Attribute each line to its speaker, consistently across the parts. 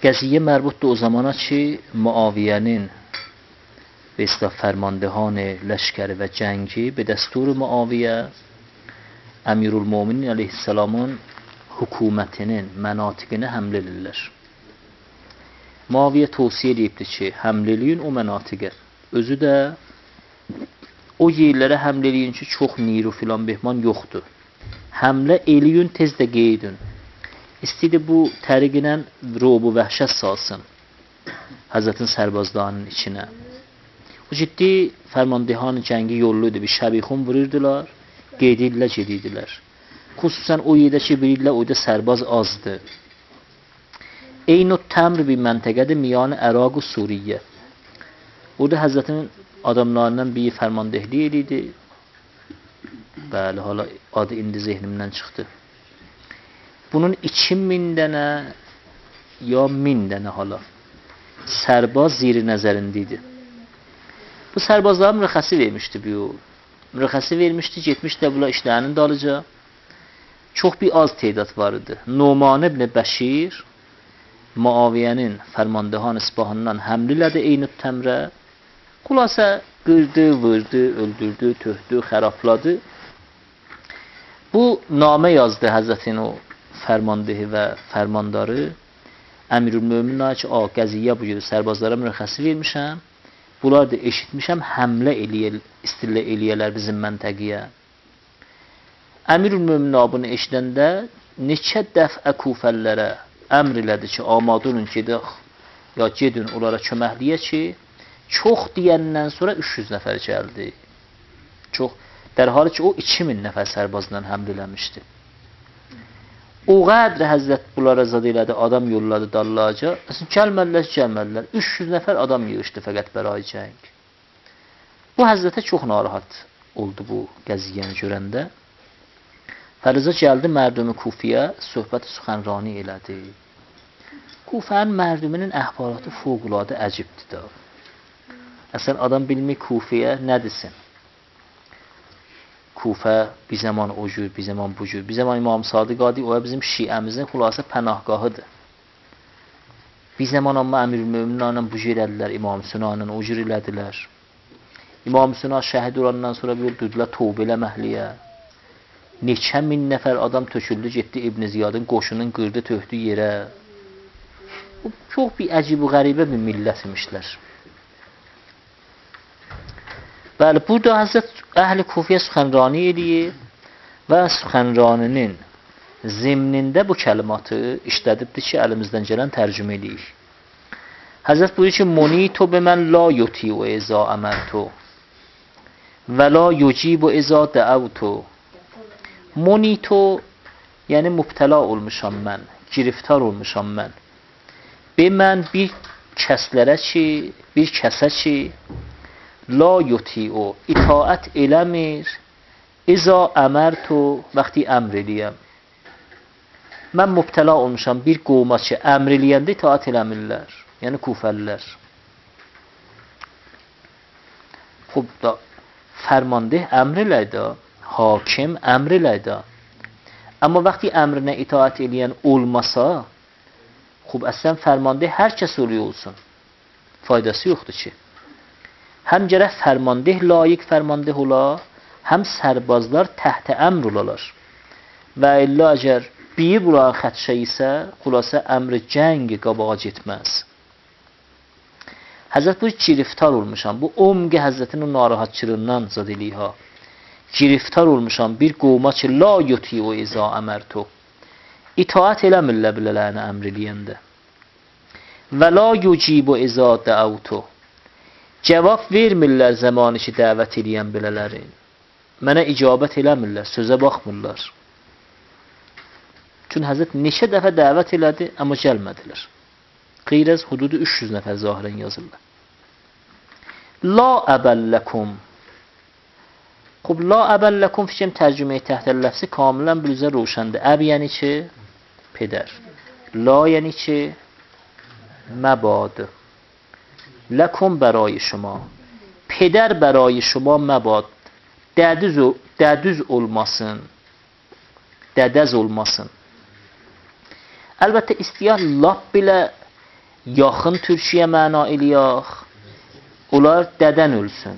Speaker 1: Qəziyyə mərbutdur o zamana ki, Muaviyyənin ve istilah fermandehan leşkeri ve cengi be destur Muaviye Emirülmüminin aleyhisselamın hükümetinin menatikine hamlelirler. Muaviye tavsiye edibdi ki, hamleliyin o menatige. Özü de o yerlere hamleliyin ki, çok niru filan behman yoktu. Hamle eliyin tez de qeydin. İstedi bu təriqinə robu vəhşət salsın Hazretin sərbazlarının içine. O ciddi fermandehan cengi yolluydu. Bir şəbixun vururdular, qeydirdilər, gedirdilər. Xüsusən o yerdə ki, bilirlər, o yerdə sərbaz azdı. Eynu Təmr bir məntəqədir, miyanı Əraq və Suriyə. Orada Həzrətin adamlarından bir fərmandehli edildi. Bəli, hala adı indi zehnimdən çıxdı. Bunun 2000 dənə ya 1000 dənə hala sərbaz ziri nəzərindeydi. Bu sərbazlara mürəxəsi vermişdi bu. Mürəxəsi vermişdi, getmişdi bunlar işlərinin dalıca. Çox bir az tedat var idi. Numan ibn Bəşir Muaviyyənin fərmandehan İsfahandan həmlilədi Eyni Təmrə. Xülasə qırdı, vurdu, öldürdü, töhdü, xərafladı. Bu namə yazdı Həzrətin o fərmandehi və fərmandarı. Əmirülmöminə ki, Qəziyyə bu gibi sərbazlara mürəxəsi vermişəm. Bunlar da eşitmişəm, həmlə istillə eləyələr bizim məntəqiyə. Əmirülmömin bunu eşidəndə neçə dəfə kufəllərə əmr elədi ki, amadunun gedək, ya gedin onlara köməkliyə ki, çox deyəndən sonra 300 nəfər gəldi. Çox, dərhali ki, o 2000 nəfər sərbazla həml eləmişdi. O qədr Həzrət bunlara zad elədi, adam yolladı dallaca. Gəlmədilər. 300 nəfər adam yığışdı fəqət bəray cəng. Bu Həzrətə çox narahat oldu bu qəziyyəni görəndə. Fərizə gəldi mərdumi Kufiyə, söhbəti suxənrani elədi. Kufənin mərduminin əhvalatı fövqəladə əcibdir də. Əsən adam bilmir Kufiyə nə desin? Kufə bir zaman o cür, bir zaman bu cür. Bir zaman İmam Sadiq Adi o bizim şiəmizin xülasə pənahgahıdır. Bir zaman amma Əmirülmöminlərlə bu cür elədilər, İmam Hüseyinlə o cür elədilər. İmam Hüseyin şəhid olandan sonra bir düdülər tövbə eləməhliyə. Neçə min nəfər adam töküldü, getdi İbn Ziyadın qoşunun qırdı, töhdü yerə. Bu çox bir əcib-i qəribə bir millət imişlər. Bəli, burada Həzrət Əhl-i Kufiyə suxənrani edir və suxənraninin zimnində bu kəlimatı işlədibdir ki, əlimizdən gələn tərcümə edir. Həzrət buyurur ki, Munitu be mən la yuti'u iza əmərtu və la yucibu iza dəəvtu. Munitu, yəni mübtəla olmuşam mən, giriftar olmuşam mən. Be mən bir kəslərə ki, bir kəsə ki, la yuti'u, itaət eləmir, iza əmərtu, vaxti əmr eləyəm. Mən mübtəla olmuşam bir qovma ki, əmr eləyəndə itaət eləmirlər. Yəni kufəllər. Xub da, fərmandeh əmr eləydə, hakim əmr eləydə. Amma vaxti əmrinə itaət eləyən olmasa, xub əslən fərmandeh hər kəs oluyor olsun. Faydası yoxdur ki. Həm gərək fərmandeh layiq fərmandeh ola, həm sərbazlar təhtə əmr olalar. Və illə əgər bir bulan xətşə isə, xülasə əmri cəngi qabağa getməz. Həzrət bu giriftar olmuşam. Bu omqi Həzrətin o narahatçılığından zad eləyha. Giriftar olmuşam bir qovma ki, la yuti'u iza əmərtu. İtaət eləmirlər bilələrini əmr eləyəndə. Və la yucibu iza dəəvtu. Cavab vermirlər zamanı ki, dəvət eləyən belələrin. Mənə icabət eləmirlər, sözə baxmırlar. Çünki Həzrət neçə dəfə dəvət elədi, amma gəlmədilər. Qeyrəz hududu 300 nəfər zahirən yazırlar. La əbəlləkum. Xub, la əbəlləkum fikrim tərcüməyi təhtəl ləfsi kamilən bilüzə roşəndir. Əb yəni ki, pedər. La yəni ki, məbadı. لکن برای شما پدر برای شما مباد دədüz olmasın dədəz olmasın. Əlbəttə istəyər lap belə yaxın türküyə məna eləyək, onlar dədən ölsün.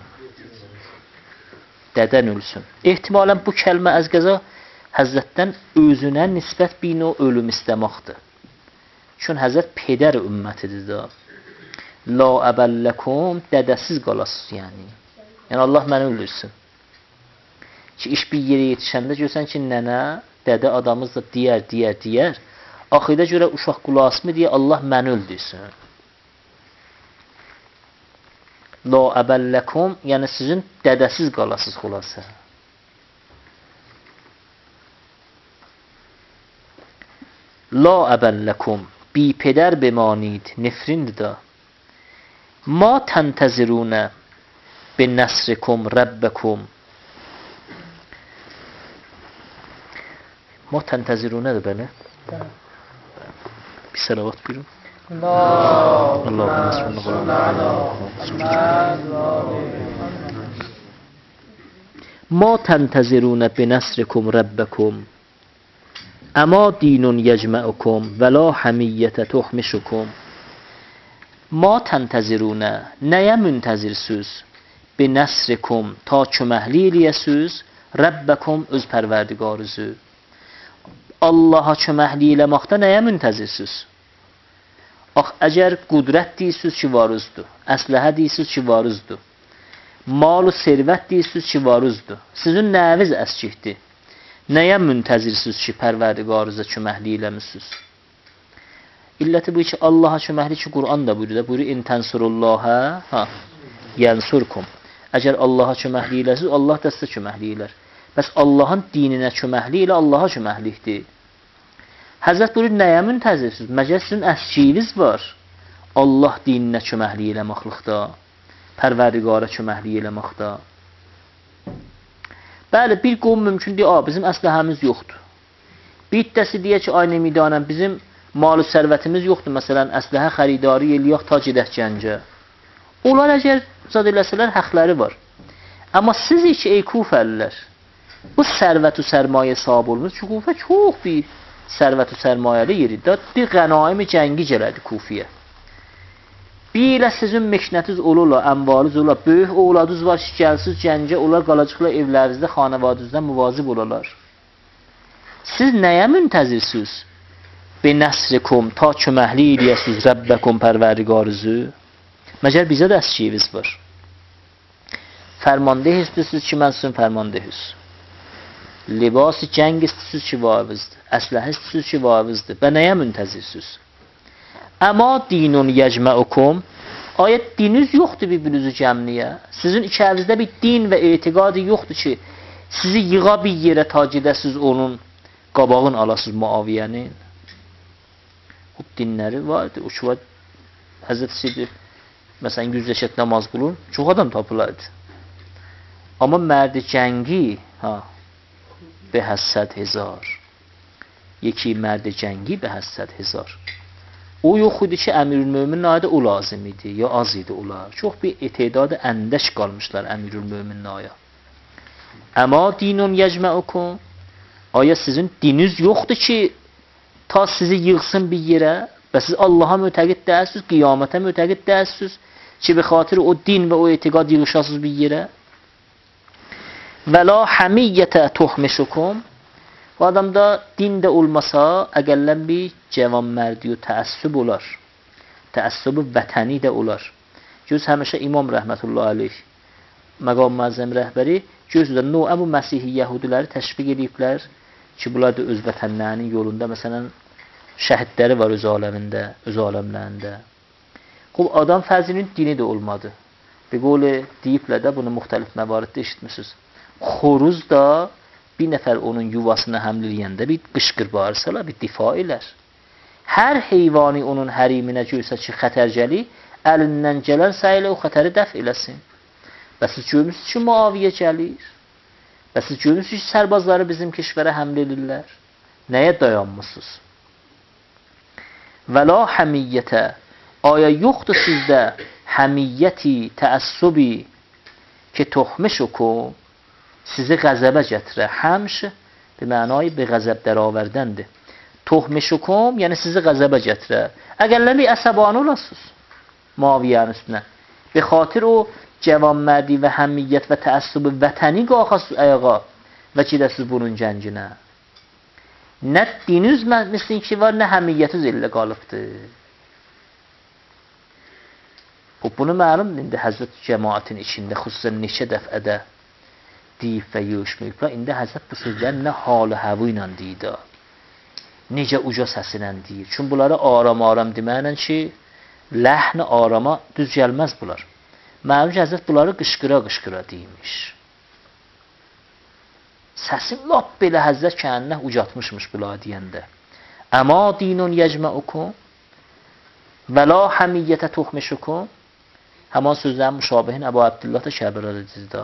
Speaker 1: Dədən ölsün. Ehtimalən bu kəlmə az qəza Həzrətdən özünə nisbət bir növ ölüm istəməkdir. Çünki Həzrət pedər ümmətidir də. La əbəlləkum, dədəsiz qalasız yəni. Yəni Allah məni öldürsün. Ki iş bir yerə yetişəndə görsən ki, nənə, dədə adamız da deyər. Axirdə görə uşaq qulasımı deyə Allah məni öldürsün. La əbəlləkum, yəni sizin dədəsiz qalasız xulası. La əbəlləkum, bi pedər bemanid, nefrindir da. Ma təntəzirunə bin nəsrikum rəbbəkum. Ma təntəzirunədir belə. Bir salavat buyurun. Ma təntəzirunə bin nəsrikum rəbbəkum. Əma dinun yəcməukum və la həmiyyətə tuhmişukum. Ma təntəzirunə, nəyə müntəzirsüz? Bi nəsrikum, ta köməkli eləyəsiz, Rəbbəkum, öz pərverdigarınızı. Allaha köməkli eləməkdə nəyə müntəzirsüz? Ax, əgər qudrət deyirsiniz ki, varızdır, əsləhə deyirsiniz ki, varızdır, mal-u servət deyirsiniz ki, varızdır, sizin nəviz əskikdir. Nəyə müntəzirsiniz ki, pərverdigarınıza köməkli eləmişsiniz? İlləti bu ki, Allaha köməkli ki, Qur'an da buyurur, buyurur, in tənsurullahə, yənsurkum. Əgər Allaha köməkli eləsiniz, Allah da sizə köməkli elər. Bəs Allahın dininə köməkli ilə Allaha köməklikdir. Həzrət buyurur, nəyə müntəzirsiniz? Məgər sizin əskiyiniz var. Allah dininə köməkli eləməklikdə, pərverdigara köməkli eləməkdə. Bəli, bir qovum mümkün deyil, bizim əsləhəmiz yoxdur. Bir iddiəsi deyək ki, ay nemidanəm, bizim mal-ı sərvətimiz yoxdur, məsələn, əsləhə xəridarı eləyək ta gedək Gəncə. Onlar əgər zad eləsələr, həqləri var. Amma siz ki, ey Kufəlilər, bu sərvət-ü sərmayə sahib olunuz, ki, Kufə çox bir sərvət-ü sərmayəli yeridir. Bir qənaimi cəngi gələdi Kufiyə. Bir ilə sizin məknətiz olurlar, əmvaliniz olurlar, böyük oğladınız var ki, gəlsiz Gəncə, onlar qalacaqlar evlərinizdə, xanavadınızda müvazib olarlar. Siz nəyə müntəzirsiniz? Be nəsrikum, ta köməkli eləyəsiniz Rəbbəkum pərverdigarınızı. Məgər bizə də əskiyiniz var. Fərmandeh istəyirsiniz ki, mən sizin fərmandehüz. Libası cəng istəyirsiniz ki, varınızdır. Əsləhə istəyirsiniz ki, varınızdır. Və nəyə müntəzirsiniz? Əma dinun yəcməukum, ayət dininiz yoxdur bir-birinizi cəmliyə. Sizin içərinizdə bir din və etiqadı yoxdur ki, sizi yığa bir yerə ta gedəsiniz onun qabağını alasınız Muaviyyənin. O dinləri vardı. O ki, Həzrət Sidir, məsələn, 100 rəkət namaz qılın, çox adam tapılardı. Amma mərdi cəngi, be 800,000. Yeki mərdi cəngi be 800,000. O yox idi ki, Əmirül-Möminin ayda o lazım idi, ya az idi olar. Çox bir etidadı əndəş qalmışlar Əmirül-Möminin aya. Əma dinun yəcməukum, aya sizin dininiz yoxdur ki, ta sizi yığsın bir yerə və siz Allaha mütəqid deyəsiniz, qiyamətə mütəqid deyəsiniz ki, bir xatir o din və o etiqad yığışasınız bir yerə. Və la həmiyyətə tuhmişukum, bu adamda din də olmasa, əqəllən bir cəvanmərdi o təəssüb olar. Təəssüb vətəni də olar. Göz həmişə İmam rəhmətullah aleyh, məqam müəzzəm rəhbəri, gözlə Nu'ə bu Məsihi Yəhudiləri təşviq ediblər ki, bunlar da öz vətənlərinin yolunda, məsələn, şəhidləri var öz aləmində, öz aləmlərində. Qul, adam fəzinin dini də olmadı. Bir qolu deyiblər də, bunu müxtəlif məvariddə eşitmişsiniz. Xoruz da bir nəfər onun yuvasına həml eləyəndə bir qışqır bağırsalar, bir difa elər. Hər heyvani onun həriminə görsə ki, xətər gəlir, əlindən gələn sayılə o xətəri dəf eləsin. Və siz görmüşsünüz ki, Muaviyyə gəlir. Və siz görmüşsünüz ki, sərbazları bizim keşvərə həml edirlər. Nəyə dayanmışsınız? Və la həmiyyətə, aya yoxdur sizdə həmiyyəti, təəssübi ki, tuhmişukum, sizi qəzəbə gətirə. Həmş, bir mənayı bir qəzəb dərabərdəndir. Tohmeşukum, yəni sizi qəzəbə gətirər. Əgərlər bir əsəbani olasınız Muaviyyənin üstünə. Be xatir o cəvanmərdi və həmiyyət və təəssübü vətəni qalxasınız ayağa və gedəsiniz bunun cənginə. Nə dininiz mislin ki var, nə həmiyyətiniz elə qalıbdır. Bunu məlum indi Həzrət cəmaətin içində xüsusən neçə dəfədə deyib və yığışmayıblar. İndi Həzrət bu sözləri nə halı həvu ilə deyir, necə uca səsi ilə deyir. Çünki bunları aram-aram deməklə ki, ləhn arama düz gəlməz bunlar. Məlum ki, Həzrət bunları qışqıra-qışqıra deymiş. Səsim lap belə Həzrət kəndinə ucatmışmış bunlar deyəndə. Əma dinun yəcməukum və la həmiyyətə toxmeşukum. Həman sözlərin müşabihin Əbu Abdullah da Kəbirədə dizdə.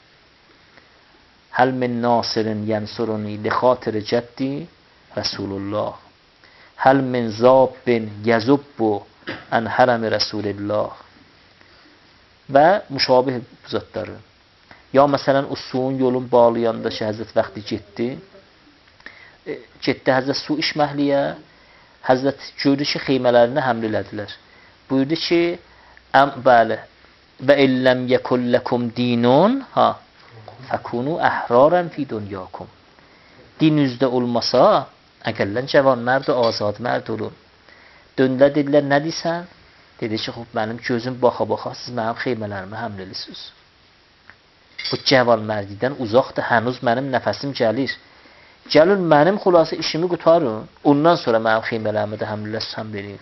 Speaker 1: Həl min nasirin yənsuruni li xatir cəddi Rasulullah. Həl min zabbin yəzubbu ən hərəmi Rasulillah. Və müşabih zatları. Ya məsələn o suyun yolun bağlayanda ki, Həzrət vaxtı getdi. Getdi Həzrət su içməkliyə. Həzrət gördü ki, xeymələrinə həml elədilər. Buyurdu ki, bəli, və illəm yəkulləkum dinun, fəkunu əhrarən fi dunyakum. Dinünüzdə olmasa, əgərlən cavan mərd və azad mərd olun. Döndülər, dedilər, nə deysən? Dedi ki, xub, mənim gözüm baxa-baxa, siz mənim xeymələrimə həml edirsiniz. Bu cavan mərdidən uzaqdır, hənuz mənim nəfəsim gəlir. Gəlin, mənim xulası işimi qutarın, ondan sonra mənim xeymələrimə də həml edirsiniz, həml edin.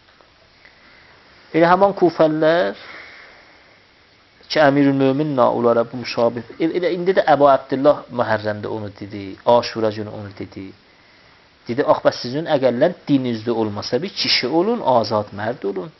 Speaker 1: Elə həman Kufəllər ki, Əmirül-Möminlə onlara bu müşabih. İndi də Əbu Abdullah Məhərrəmdə onu dedi, Aşura günü onu dedi. Dedi, ax, bəs sizin əgərlən dininizdə olmasa bir kişi olun, azad mərd olun.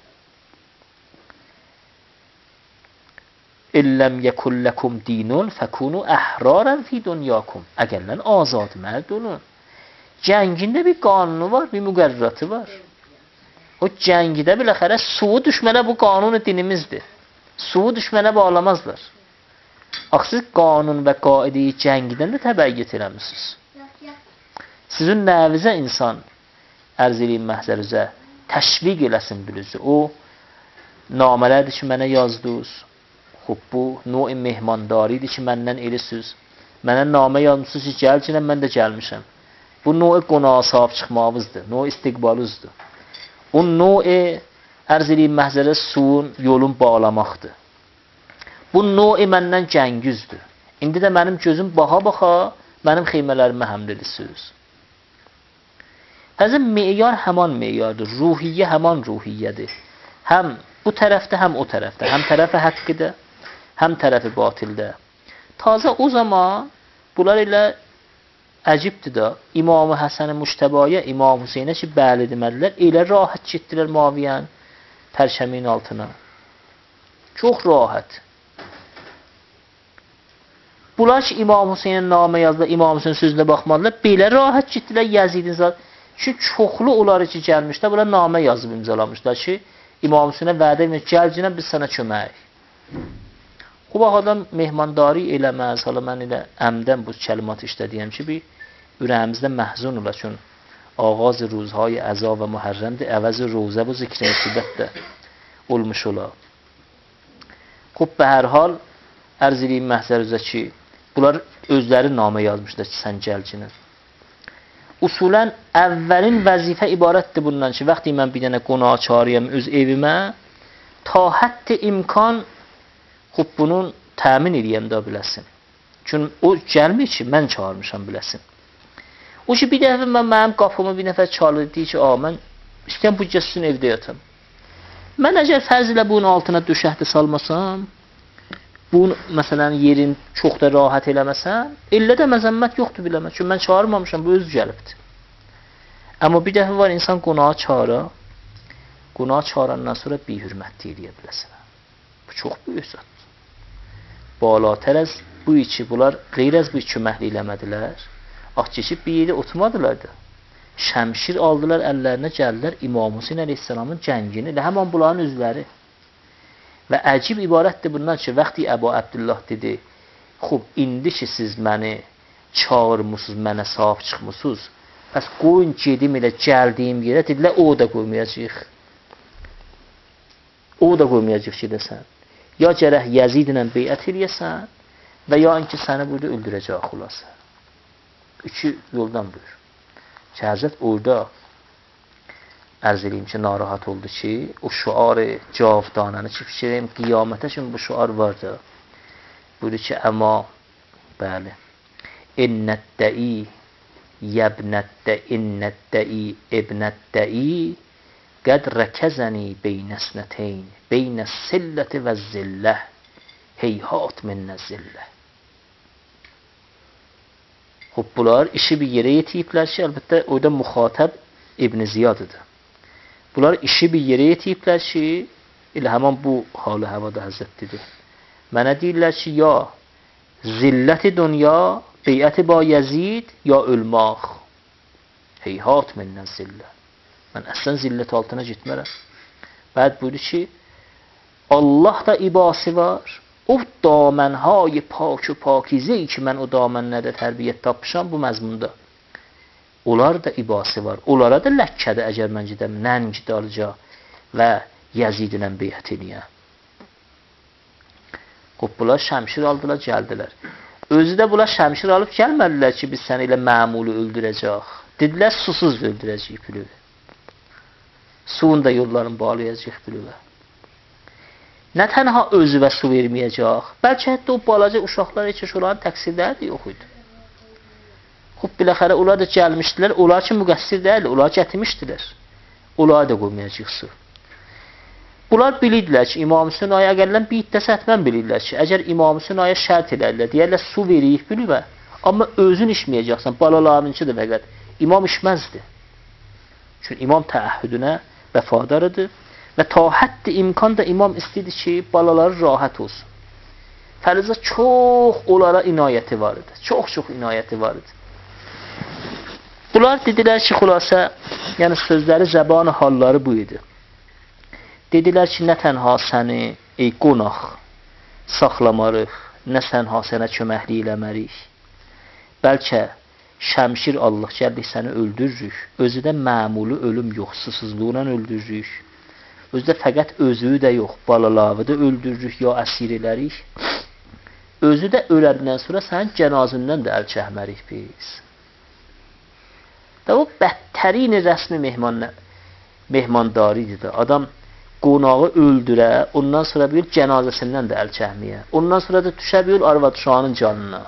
Speaker 1: İlləm yəkulləkum dinun fəkunu əhrarən fi dunyakum. Əgərlən azad mərd olun. Cəngində bir qanunu var, bir müqərratı var. O cəngidə biləxərə suyu düşmənə bu qanunu dinimizdir. Suyu düşmənə bağlamazlar. Ax, siz qanun və qaideyi cəngidən də təbəyyət eləmişsiniz. Sizin nəvizə insan ərz edeyim məhzərizə təşviq eləsin bilirsə. O namələrdir ki, mənə yazdınız. Xub, bu növ mehmandaridir ki, məndən elirsiniz. Mənə namə yazmışsınız ki, gəlcinəm, mən də gəlmişəm. Bu növ qonağa sahib çıxmağınızdır, növ istiqbalınızdır. O növ ərz edeyim məhzərə suyun, yolun bağlamaqdır. Bu növ məndən cəngüzdür. İndi də mənim gözüm baxa-baxa mənim xeymələrimə həml edirsiniz. Həzən meyar həman meyardır, ruhiyyə həman ruhiyyədir. Həm bu tərəfdə, həm o tərəfdə, həm tərəfi həqqidə, həm tərəfi batildə. Tazə o zaman bunlar ilə əcibdir da, İmam-ı Həsən-i Müştəbaya, İmam Hüseynə ki, bəli demədilər, elə rahat getdilər Muaviyyənin pərşəmin altına. Çox rahat. Bunlar ki, İmam Hüseynə namə yazdılar, İmam Hüseyn sözünə baxmadılar, belə rahat getdilər Yəzidin zat. Çünki çoxlu onları ki, gəlmişlər, bunlar namə yazıb imzalamışlar ki, İmam Hüseynə vədə etmək, gəlcinə biz sənə kömək. Xub, adam mehmandari eləməz, hala mən elə əmdən bu kəlimat işlədiyəm ki, bir ürəyimizdə məhzun ola, çün ağaz ruzhay əza və mühərrəmdir, əvəz rozə bu zikr-i müsibət də olmuş ola. Xub, bə hər hal, ərz edeyim məhzərizə ki, bunlar özləri namə yazmışlar ki, sən gəlcinə. Usulən əvvəlin vəzifə ibarətdir bundan ki, vaxtı mən bir dənə qonaq çağırıyam öz evimə, ta hətta imkan xub bunun təmin edəyəm də biləsin. Çünki o gəlmir ki, mən çağırmışam biləsin. O ki, bir dəfə mənim qapımı bir nəfər çalır, deyir ki, mən istəyəm bu gəzsin evdə yatım. Mən əgər fərz ilə bunun altına döşəkdə salmasam, bunun, məsələn, yerin çox da rahat eləməsəm, elə də məzəmmət yoxdur biləmə. Çünki mən çağırmamışam, bu özü gəlibdir. Amma bir dəfə var, insan qonağa çağıra, qonağa çağırandan sonra bir hürmət deyiləyə biləsin. Bu çox böyük zat. Balatər əz bu içi, bunlar qeyr əz bir köməkli eləmədilər. Ax, keçib bir yerdə oturmadılar da. Şəmşir aldılar, əllərinə gəldilər İmam Hüseyn əleyhissalamın cəngini, elə həman bunların üzləri. Və əcib ibarətdir bundan ki, vaxtı Əbu Abdullah dedi, xub, indi ki siz məni çağırmışsınız, mənə sahib çıxmışsınız, Pəs qoyun gedim elə gəldiyim yerə, dedilər, o da qoymayacaq. O da qoymayacaq gedəsən. Ya gərək Yəzidlə beyət eləyəsən və ya ki səni burada öldürəcək xulası. İki yoldan buyur. Ki, Həzrət orada ərz edeyim ki, narahat oldu ki, o şuarı cavabdanəni ki, fikirəyim, qiyamətə kimi bu şuar var da. Buyurdu ki, əma, bəli, innəddəi, yəbnəddəi, ibnəddəi, qəd rəkəzəni beynəsnəteyn, beynəs-silləti və zilləh, heyhat minnə zilləh. Xub, bunlar işi bir yerə yetiyiblər ki, əlbəttə, orada müxatəb İbn Ziyadıdır. Bunlar işi bir yerə yetiyiblər ki, elə həman bu halı həvada həzrətlidir. Mənə deyirlər ki, ya zilləti dünya, beyəti ba Yəzid, ya ölmaq. Heyhat minnə zillə. Mən əslən zillət altına gitmərəm. Bəd buyurdu ki, Allah da ibası var. O damənهای پاک و پاکیزه‌ای ki mən o damənlərdə tərbiyyət tapmışam bu məzmunda. Onlar da ibası var. Onlara da Ləkkədə əgər mən gedəm, Nənc Darca və Yəzidlə beyət eləyəm. Bunlar şəmşir aldılar, gəldilər. Özü də bunlar şəmşir alıb gəlmədilər ki, biz səni ilə məmulu öldürəcək. Dedilər, susuz öldürəcək pülüvə. Suyun da yollarını bağlayacaq pülüvə. Nə tənha özüvə su verməyəcək, bəlkə hətta o balaca uşaqlar heç onların təqsirləri də yox idi. Xub, biləxərə, onlar da gəlmişdilər, onlar ki, müqəssir deyil, onlar gətirmişdilər. Onlar da qoymayacaq su. Bunlar bilirdilər ki, İmam Hüseyin aya əgərlən bir iddəsə hətmən bilirdilər ki, əgər İmam Hüseyin aya şərt elərlər, deyərlər, su veriyik bilivə, amma özün içməyəcəksən, balalarınınki də fəqət. İmam içməzdi. Çünki imam təəhhüdünə vəfadarıdır və ta həddi imkan da imam istəyirdi ki, balaları rahat olsun. Fərizə çox onlara inayəti var idi. Çox inayəti var idi. Bunlar dedilər ki, xülasə, yəni sözləri, zəbanı halları bu idi. Dedilər ki, nə tənha səni, ey qonaq, saxlamarıq, nə tənha sənə köməkli eləmərik. Bəlkə şəmşir Allah gəldik səni öldürürük. Özü də məmulu ölüm yox, susuzluğuna öldürürük. Özü də fəqət özü də yox, balalavı da öldürürük, ya əsir elərik. Özü də öləndən sonra sənin cənazından da əl çəkmərik biz. Da o bədtərin rəsmi mehmandaridir da. Adam qonağı öldürə, ondan sonra bir cənazəsindən də əl çəkməyə. Ondan sonra da düşə bir arvad uşağının canına.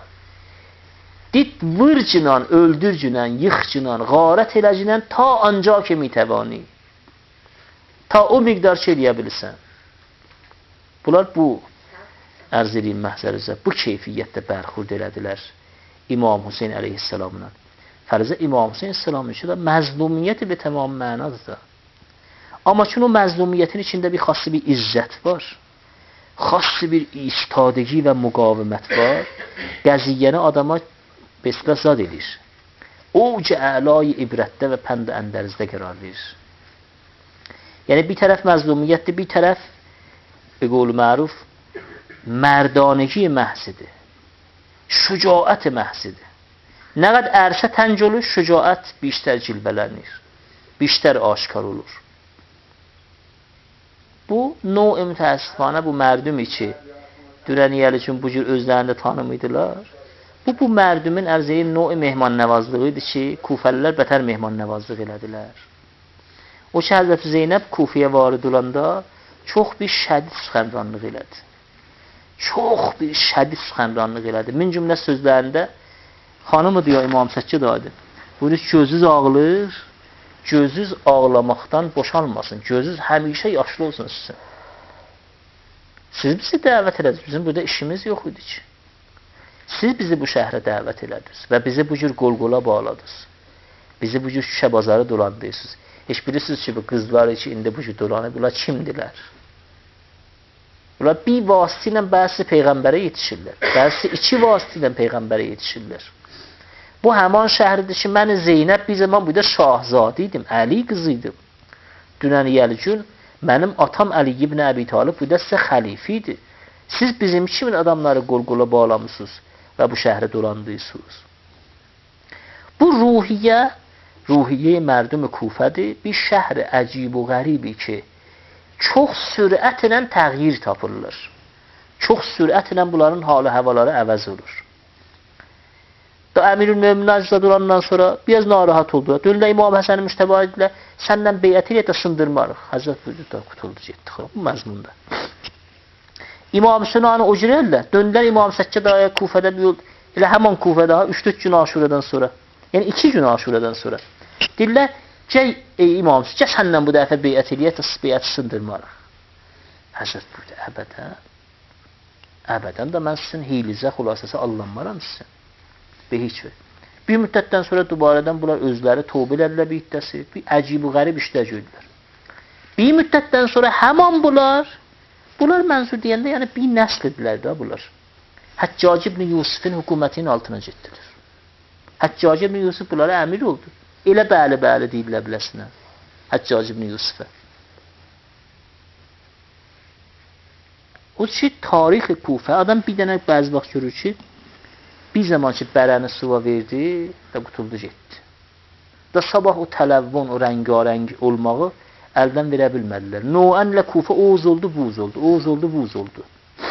Speaker 1: Dit vırcınan, öldürcünan, yıxcınan, qarət eləcünan ta ancaq ki mitəvani. Ta o miqdar ki eləyə bilirsən. Bunlar bu ərz edeyim məhzərizə, bu keyfiyyətdə bərxurd elədilər İmam Hüseyin əleyhisselamla. Fərizə İmam Hüseyin əleyhisselamın ki da məzlumiyyəti bir tamam mənadır da. Amma ki o məzlumiyyətin içində bir xassi bir izzət var. Xassi bir istadəgi və müqavimət var. Qəziyyəni adama beslə zad edir. O ki əlay ibrətdə və pənd əndərizdə qərar verir. Yəni bir tərəf məzlumiyyətdir, bir tərəf qol məruf mərdanəgi məhsidir. Şücaət məhsidir. Nə qədər ərsə tənc olur, şücaət biştər cilvələnir. Biştər aşkar olur. Bu növ mütəəssifانə bu mərdumi ki, dürəniyəli üçün bu cür özlərində tanımıydılar. Bu mərdumin ərz-i növ mehman nəvazlığı idi ki, Kufəlilər bətər mehman nəvazlıq elədilər. O ki, Həzrət Zeynəb Kufiyə varid olanda çox bir şədid sıxənranlıq elədi. Çox bir şədid sıxənranlıq elədi. Min cümlə sözlərində xanımı diyor İmam Səkki dadı. Buyurur, gözünüz ağlır, gözünüz ağlamaqdan boşalmasın. Gözünüz həmişə yaşlı olsun sizin. Siz bizi dəvət elədiniz. Bizim burada işimiz yox idi ki. Siz bizi bu şəhrə dəvət elədiniz və bizi bu cür qol-qola bağladınız. Bizi bu cür şüşə bazarı dolandırırsınız. Heç bilirsiniz ki, bu qızlar ki, indi bu cür dolanır. Bunlar kimdirlər? Bunlar bir vasitə ilə bəzi Peyğəmbərə yetişirlər. Bəzi iki vasitə ilə Peyğəmbərə yetişirlər. Bu həman şəhridir ki, mən Zeynəb bir zaman burada şahzadə idim, Əli qızı idim. Dünəniyəli gün mənim atam Əli ibn Əbi Talib burada sizə xəlifi idi. Siz bizim kimin adamları qol-qola bağlamışsınız və bu şəhri dolandırırsınız. Bu ruhiyyə روحیه مردم کوفه‌dir. Bir şəhər əcib və qəribi ki, çox sürətlə təğyir tapırlar. Çox sürətlə bunların halı havaları əvəz olur. Da Əmirül-Möminin acizada olandan sonra biraz narahat oldular. Döndülər İmam Həsəni Müştəba idilər. Səndən beyət ilə də sındırmarıq. Həzrət buyurdu da qutuldu getdi. Bu məzmunda. İmam Hüseyni o cür ellər. Döndülər İmam Səccədaya Kufədə bir yol. Elə həman Kufədə 3-4 gün Aşuradan sonra. Yəni 2 gün Aşuradan sonra. Deyirlər, gəl ey İmam Hüseyni, gəl səndən bu dəfə beyət eləyək də beyəti sındırmarıq. Həzrət buyurdu, əbədən. Əbədən də mən sizin hilizə xülasəsi allanmaram sizin. Heç ver. Bir müddətdən sonra dubarədən bunlar özləri tövbə elədilər bir iddəsi. Bir əcib və qərib işlər gördülər. Bir müddətdən sonra həman bunlar mənzur deyəndə yəni bir nəslidirlər də bunlar. Həccac ibn Yusuf'un hökumətinin altına getdilər. Həccac ibn Yusuf bunlara əmir oldu. Elə bəli deyirlər biləsinə. Həccac ibn Yusuf'a. O ki tarixi Kufə adam bir dənə bəzi vaxt görür ki bir zaman ki bərəni suva verdi və qutuldu getdi. Da sabah o tələvvün, o rəngarəng olmağı əldən verə bilmədilər. Noənlə Kufə oğuz oldu, buz oldu, oğuz oldu, buz oldu.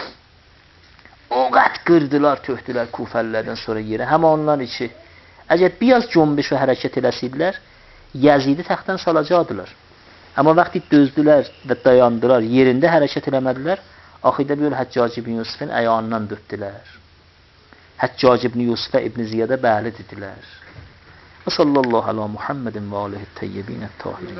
Speaker 1: O qət qırdılar, töhdülər Kufəlilərdən sonra yerə. Həm onlar içi. Əgər biraz cönbeş və hərəkət eləsəydilər, Yəzidi təxtdən salacaqdılar. Amma vaxtı dözdülər və dayandılar, yerində hərəkət eləmədilər, axıda bir Həccac ibn Yusuf'un ayağından döpdülər. Həccac ibn Yusuf'a İbn Ziyada bəli dedilər. Və sallallahu ala Muhammedin və alihi təyyibin ət-tahirin.